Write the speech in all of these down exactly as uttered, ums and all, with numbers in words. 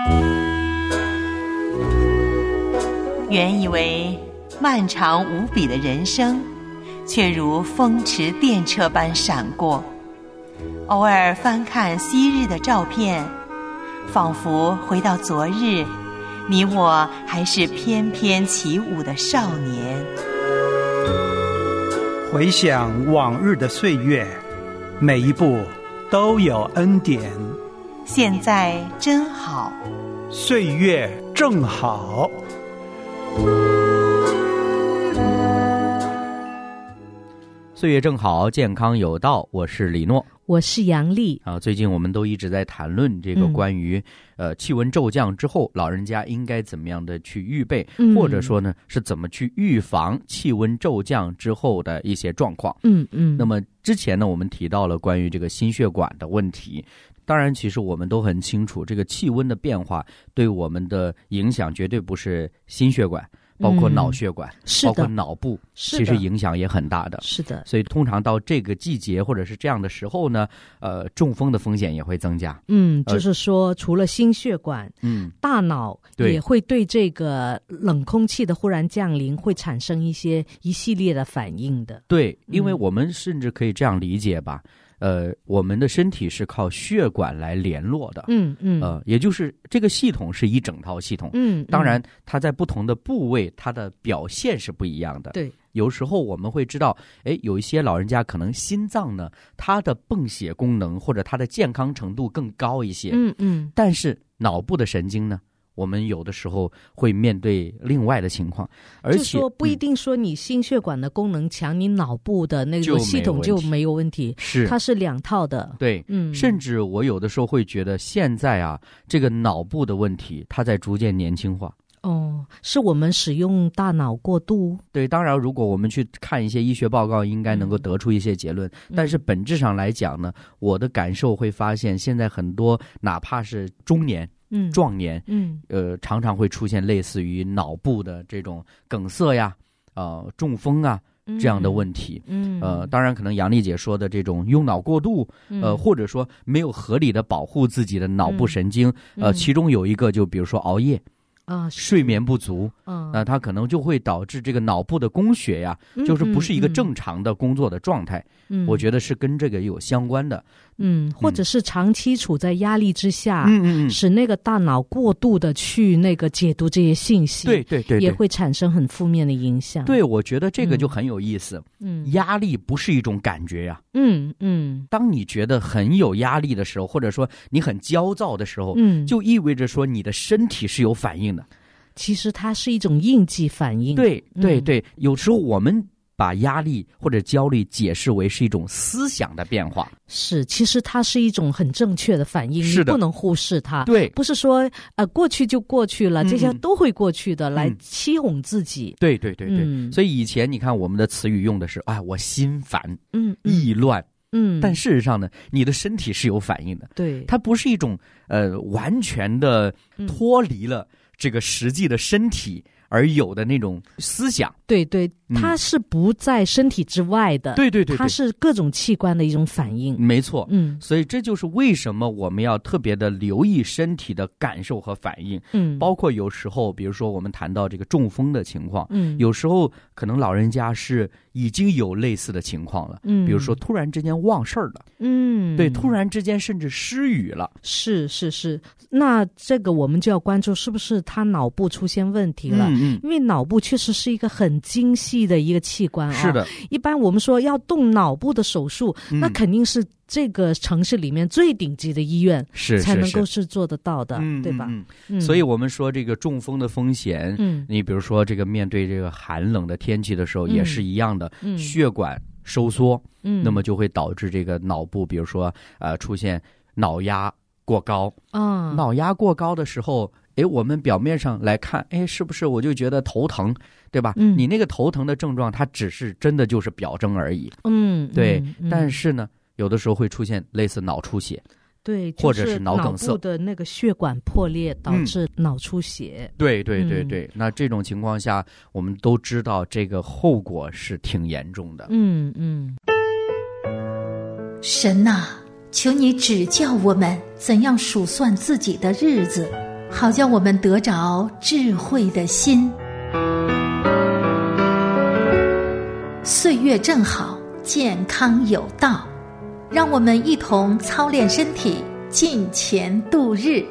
原以为漫长无比的人生，却如风驰电掣般闪过。偶尔翻看昔日的照片，仿佛回到昨日，你我还是翩翩起舞的少年。 回想往日的岁月，每一步都有恩典。 现在真好， 岁月正好。 岁月正好，健康有道，我是李诺， 我是杨丽啊。最近我们都一直在谈论这个关于、嗯、呃气温骤降之后，老人家应该怎么样的去预备、嗯，或者说呢是怎么去预防气温骤降之后的一些状况。 嗯嗯。 那么之前呢，我们提到了关于这个心血管的问题。当然，其实我们都很清楚，这个气温的变化对我们的影响绝对不是心血管。包括脑血管、嗯、包括脑部，其实影响也很大的。 是的， 所以通常到这个季节或者是这样的时候呢，呃，中风的风险也会增加。 嗯，就是说，呃、除了心血管， 嗯， 大脑也会对这个冷空气的忽然降临会产生一些一系列的反应的。 对，因为我们甚至可以这样理解吧。呃，我们的身体是靠血管来联络的， 嗯嗯， 呃，也就是这个系统是一整套系统， 嗯， 当然它在不同的部位，它的表现是不一样的。 对， 有时候我们会知道，哎，有一些老人家可能心脏呢，它的泵血功能或者它的健康程度更高一些， 嗯嗯， 但是脑部的神经呢？我们有的时候会面对另外的情况，而且就说不一定说你心血管的功能强，嗯、你脑部的那个系统就没有问题， 是它是两套的。 对， 嗯， 甚至我有的时候会觉得，现在啊，这个脑部的问题，它在逐渐年轻化。 哦，是我们使用大脑过度。 对，当然，如果我们去看一些医学报告，应该能够得出一些结论。嗯、但是本质上来讲呢，我的感受会发现，现在很多哪怕是中年。 嗯， 壮年， 嗯， 呃，常常会出现类似于脑部的这种梗塞呀、呃，中风啊这样的问题。 嗯， 呃，当然，可能杨丽姐说的这种用脑过度，呃， 嗯、 或者说没有合理的保护自己的脑部神经， 嗯、 呃，其中有一个就比如说熬夜。 啊， 睡眠不足， 嗯， 那、呃、它可能就会导致这个脑部的供血呀， 嗯、 就是不是一个正常的工作的状态。 嗯， 我觉得是跟这个有相关的。 嗯，或者是长期处在压力之下， 嗯嗯嗯， 使那个大脑过度的去那个解读这些信息， 对对 对, 对， 也会产生很负面的影响。 对，我觉得这个就很有意思。 嗯， 压力不是一种感觉呀、啊。 嗯嗯， 当你觉得很有压力的时候，或者说你很焦躁的时候， 嗯， 就意味着说你的身体是有反应的。 其实它是一种应激反应。 对对对、嗯，有时候我们把压力或者焦虑解释为是一种思想的变化。 是，其实它是一种很正确的反应， 是的， 你不能忽视它。 对， 不是说呃过去就过去了， 嗯、 这些都会过去的， 嗯、 来欺哄自己。 对对对对、 嗯， 所以以前你看我们的词语用的是，哎，我心烦， 嗯， 意乱。 嗯， 但事实上呢，你的身体是有反应的。 对， 它不是一种呃完全的脱离了这个实际的身体而有的那种思想。 对对，它是不在身体之外的。 嗯、对, 对对对， 它是各种器官的一种反应。 没错， 嗯， 所以这就是为什么我们要特别的留意身体的感受和反应。 嗯， 包括有时候，比如说我们谈到这个中风的情况， 嗯， 有时候可能老人家是已经有类似的情况了， 嗯， 比如说突然之间忘事儿了， 嗯， 对，突然之间甚至失语了。 是是是，那这个我们就要关注是不是他脑部出现问题了。 嗯嗯， 因为脑部确实是一个很精细的一个器官啊、哦。 是的， 一般我们说要动脑部的手术， 嗯、 那肯定是这个城市里面最顶级的医院是才能够是做得到的， 嗯、 对吧？ 嗯嗯， 所以我们说这个中风的风险， 嗯， 你比如说这个面对这个寒冷的天气的时候，也是一样的， 嗯， 血管收缩， 嗯， 那么就会导致这个脑部，比如说呃出现脑压过高啊， 脑压过高的时候。哎，我们表面上来看，哎，是不是我就觉得头疼，对吧？ 嗯， 你那个头疼的症状，它只是真的就是表征而已。 嗯， 对。 嗯、 但是呢，有的时候会出现类似脑出血， 对， 或者是脑梗塞， 脑部的那个血管破裂导致脑出血。 嗯、对对对对、嗯，那这种情况下，我们都知道这个后果是挺严重的。 嗯嗯。 神啊，求你指教我们怎样数算自己的日子， 好叫我们得着智慧的心。岁月正好，健康有道，让我们一同操练身体，敬虔度日。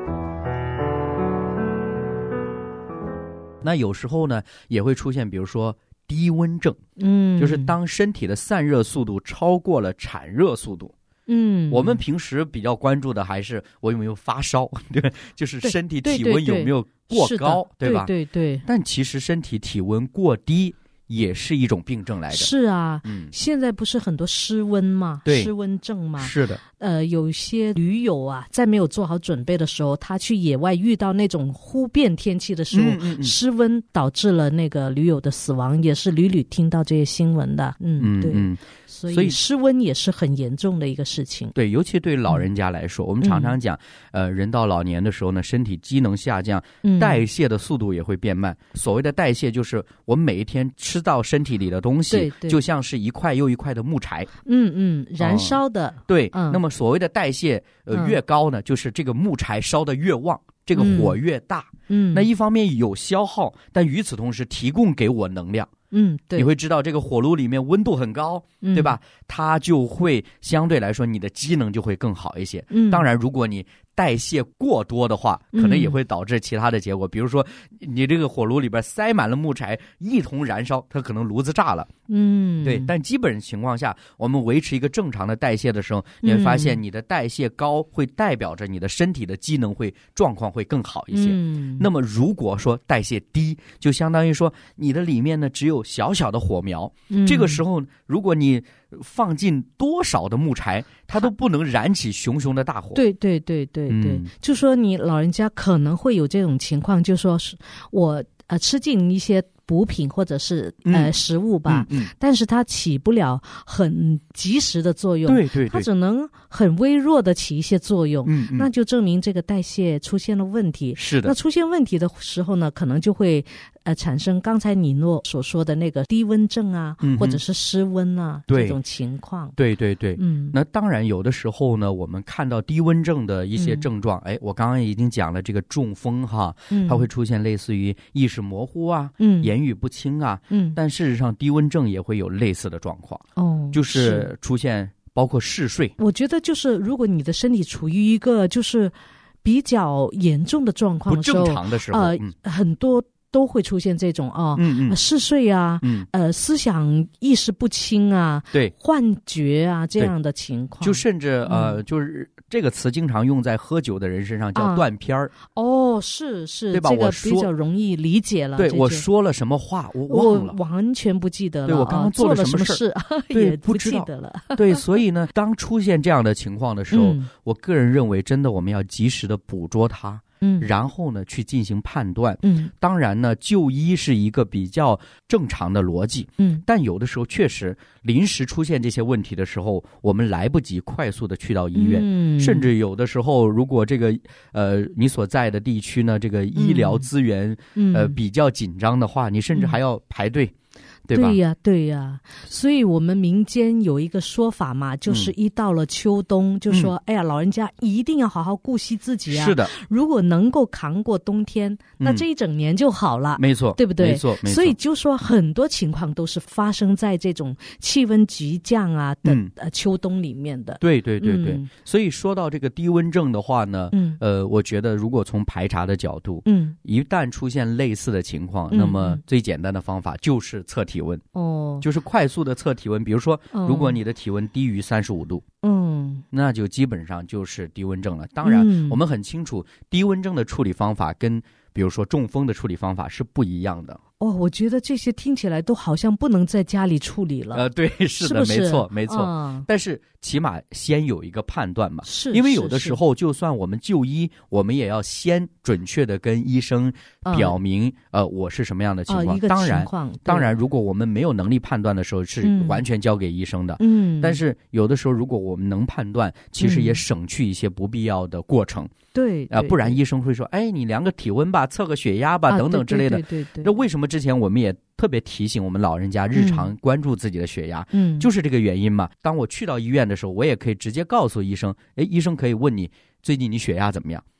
那有时候呢，也会出现，比如说低温症， 嗯， 就是当身体的散热速度超过了产热速度。 嗯， 我们平时比较关注的还是我有没有发烧，对，就是身体体温有没有过高， 对吧？ 对 对, 对。 但其实身体体温过低也是一种病症来的。 是啊， 嗯， 现在不是很多湿温嘛， 对， 湿温症嘛， 是的。 呃，有些驴友啊，在没有做好准备的时候，他去野外遇到那种忽变天气的时候， 嗯嗯嗯、 失温导致了那个驴友的死亡，也是屡屡听到这些新闻的。嗯， 嗯对。 嗯， 所以失温也是很严重的一个事情。 对，尤其对老人家来说，嗯、我们常常讲，呃，人到老年的时候呢，身体机能下降， 嗯、 代谢的速度也会变慢。所谓的代谢，就是我们每一天吃到身体里的东西， 对对， 就像是一块又一块的木柴， 嗯嗯，燃烧的。 哦、对、 嗯， 那么所谓的代谢，呃，越高呢，就是这个木柴烧得越旺，这个火越大。 嗯， 那一方面有消耗，但与此同时提供给我能量。 嗯，对， 你会知道这个火炉里面温度很高， 嗯、 对吧？它就会相对来说你的机能就会更好一些。 嗯， 当然，如果你代谢过多的话，可能也会导致其他的结果，嗯、比如说你这个火炉里边塞满了木柴，一同燃烧，它可能炉子炸了。 嗯， 对。但基本情况下，我们维持一个正常的代谢的时候，你会发现你的代谢高，会代表着你的身体的机能会状况会更好一些。 嗯， 那么如果说代谢低，就相当于说你的里面呢只有小小的火苗， 嗯、 这个时候如果你放进多少的木柴，它都不能燃起熊熊的大火。 对对对对对， 嗯、 就说你老人家可能会有这种情况，就说是我呃吃进一些补品或者是呃、嗯、食物吧、 嗯嗯， 但是它起不了很及时的作用， 对对对， 它只能很微弱的起一些作用， 嗯嗯， 那就证明这个代谢出现了问题。 是的， 那出现问题的时候呢，可能就会呃产生刚才你诺所说的那个低温症啊， 嗯、 或者是失温啊这种情况。 对对对， 嗯， 那当然有的时候呢，我们看到低温症的一些症状，哎、嗯，我刚刚已经讲了这个中风哈， 嗯， 它会出现类似于意识模糊啊， 嗯， 言语不清啊， 嗯， 但事实上低温症也会有类似的状况， 哦， 就是出现包括嗜睡。 我觉得就是如果你的身体处于一个就是比较严重的状况的时候， 不正常的时候， 呃， 嗯、 很多都会出现这种啊， 嗯嗯， 嗜睡啊， 嗯， 呃，思想意识不清啊， 对， 幻觉啊这样的情况， 就甚至呃，嗯、就是这个词经常用在喝酒的人身上，叫断片儿、 啊。哦，是是， 对吧？ 这个比较容易理解了。 对，我说了什么话，我忘了， 我完全不记得了。 对，我刚刚做了什么事， 对， 也不记得了。 对，所以呢，当出现这样的情况的时候， 嗯、 我个人认为，真的我们要及时的捕捉它。 嗯， 然后呢，去进行判断。 嗯， 当然呢，就医是一个比较正常的逻辑。 嗯， 但有的时候确实临时出现这些问题的时候，我们来不及快速的去到医院。 嗯， 甚至有的时候，如果这个呃你所在的地区呢，这个医疗资源、 嗯、 呃比较紧张的话，你甚至还要排队。嗯对吧？ 对呀，对呀，所以我们民间有一个说法嘛，就是一到了秋冬，嗯、就说，哎呀，老人家一定要好好顾惜自己啊。 是的， 如果能够扛过冬天，那这一整年就好了。 嗯、没错， 对不对？ 没错，没错。 所以就说很多情况都是发生在这种气温急降啊的、 嗯、 呃秋冬里面的。 对对对对、 嗯。 所以说到这个低温症的话呢， 嗯， 呃，我觉得如果从排查的角度， 嗯， 一旦出现类似的情况， 嗯、 那么最简单的方法就是测体温。 哦。 就是快速的测体温，比如说，如果你的体温低于三十五度， 嗯， 那就基本上就是低温症了。当然， 嗯、 我们很清楚，低温症的处理方法跟比如说中风的处理方法是不一样的。 哦，我觉得这些听起来都好像不能在家里处理了。 呃，对，是的， 是是没错，没错、 嗯。 但是起码先有一个判断嘛， 是， 因为有的时候就算我们就医，我们也要先准确的跟医生表明，嗯、呃，我是什么样的情况。 呃、一个当然情况， 当然，如果我们没有能力判断的时候，是完全交给医生的。 嗯。 但是有的时候，如果我们能判断，其实也省去一些不必要的过程。 对啊、呃，不然医生会说：“哎，你量个体温吧，测个血压吧， 啊、 等等之类的。” 对对对。 那为什么之前我们也特别提醒我们老人家日常关注自己的血压？ 嗯， 就是这个原因嘛。当我去到医院的时候，我也可以直接告诉医生：“哎，医生可以问你最近你血压怎么样？”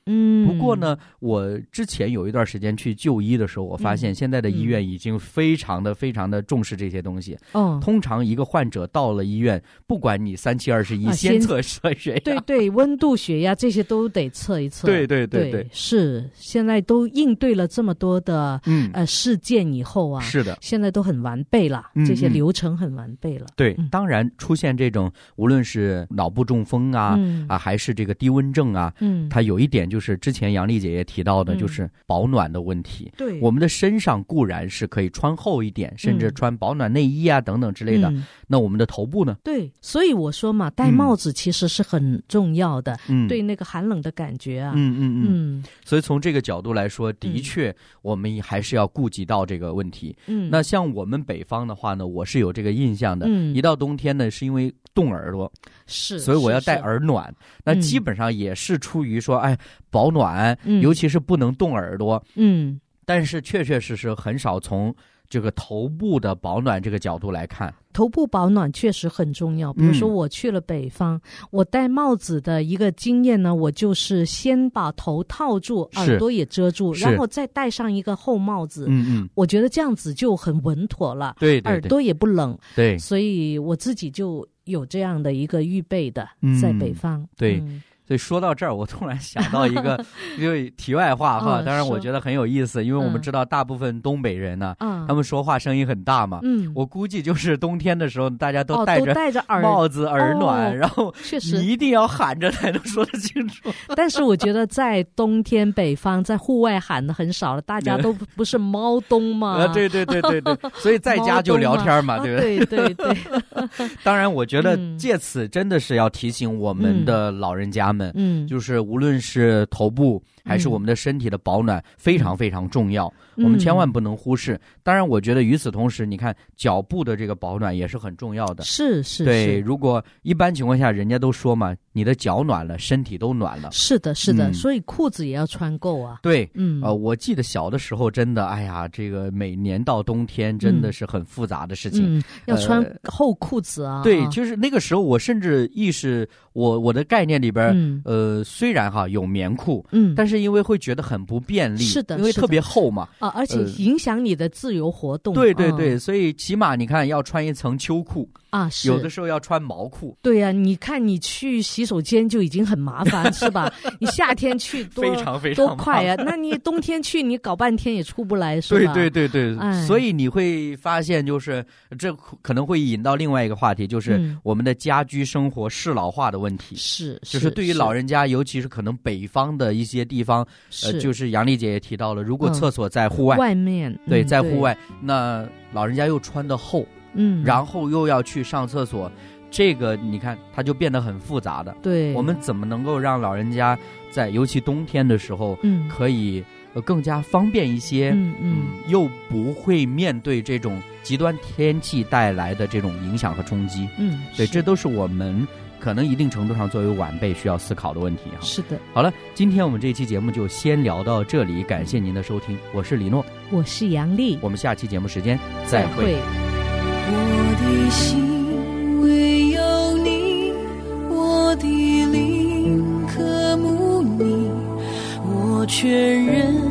嗯， 不过呢，我之前有一段时间去就医的时候，我发现现在的医院已经非常的非常的重视这些东西。 哦， 通常一个患者到了医院，不管你三七二十一，先测测血压， 对对，温度、血压这些都得测一测。 对对对对, 对， 是现在都应对了这么多的嗯呃事件以后啊， 是的， 现在都很完备了， 嗯、 这些流程很完备了。 对、 嗯， 当然出现这种无论是脑部中风啊、 嗯、 啊，还是这个低温症啊， 嗯， 它有一点就是之前杨丽姐也提到的，就是保暖的问题。 嗯、对， 我们的身上固然是可以穿厚一点，甚至穿保暖内衣啊等等之类的。嗯、那我们的头部呢？ 对，所以我说嘛，戴帽子其实是很重要的，嗯，对那个寒冷的感觉啊， 嗯嗯嗯嗯。所以从这个角度来说，的确我们还是要顾及到这个问题。嗯，那像我们北方的话呢，我是有这个印象的。嗯，一到冬天呢，是因为冻耳朵， 是， 所以我要戴耳暖。那基本上也是出于说，哎，保暖，嗯、尤其是不能冻耳朵。 嗯， 但是确确实实很少从这个头部的保暖这个角度来看。 头部保暖确实很重要。比如说我去了北方，嗯、我戴帽子的一个经验呢，我就是先把头套住，耳朵也遮住，然后再戴上一个厚帽子。 嗯嗯， 我觉得这样子就很稳妥了。 对, 对, 对， 耳朵也不冷。 对， 所以我自己就有这样的一个预备的， 嗯、 在北方。 对。 嗯， 所以说到这儿，我突然想到一个就题外话哈， 嗯、 当然我觉得很有意思，因为我们知道大部分东北人呢，嗯、他们说话声音很大嘛，嗯，我估计就是冬天的时候，大家都戴着、 哦、都戴着耳帽子耳暖， 哦、 然后确实你一定要喊着才能说得清楚。 但是我觉得在冬天北方在户外喊的很少了，大家都不是猫冬嘛， 啊，对对对对对，所以在家就聊天嘛，对不对？ 对对对。 当然，我觉得借此真的是要提醒我们的老人家们，嗯，就是无论是头部还是我们的身体的保暖，嗯、非常非常重要，嗯、我们千万不能忽视。当然，我觉得与此同时，你看脚部的这个保暖也是很重要的。 是是， 对，如果一般情况下，人家都说嘛，你的脚暖了，身体都暖了。 是的，是的， 嗯、 所以裤子也要穿够啊。 对， 嗯， 呃，我记得小的时候，真的，哎呀，这个每年到冬天真的是很复杂的事情， 嗯、要穿厚裤子啊。 呃、对，就是那个时候，我甚至意识，我我的概念里边，嗯、呃，虽然哈有棉裤，嗯，但是因为会觉得很不便利， 是的， 因为特别厚嘛， 啊，而且影响你的自由活动。 呃、对对对，嗯、所以起码你看要穿一层秋裤。 啊，是有的时候要穿毛裤。 对呀、啊，你看你去洗手间就已经很麻烦，是吧？你夏天去多非常非常多快呀、啊，那你冬天去你搞半天也出不来，是吧？ 对对对对，所以你会发现，就是这可能会引到另外一个话题，就是我们的家居生活适老化的问题。 是、嗯， 就是对于老人家，尤其是可能北方的一些地方，呃，就是杨丽姐也提到了，如果厕所在户外， 嗯、外面对， 嗯、 在户外，那老人家又穿得厚。 嗯， 然后又要去上厕所，这个你看它就变得很复杂的。 对， 我们怎么能够让老人家在尤其冬天的时候，嗯，可以呃更加方便一些， 嗯嗯， 又不会面对这种极端天气带来的这种影响和冲击。 嗯， 对，这都是我们可能一定程度上作为晚辈需要思考的问题哈。 是的。 好了，今天我们这期节目就先聊到这里，感谢您的收听，我是李诺， 我是杨丽， 我们下期节目时间再会。 再会。 我的心唯有你，我的灵渴慕你，我全人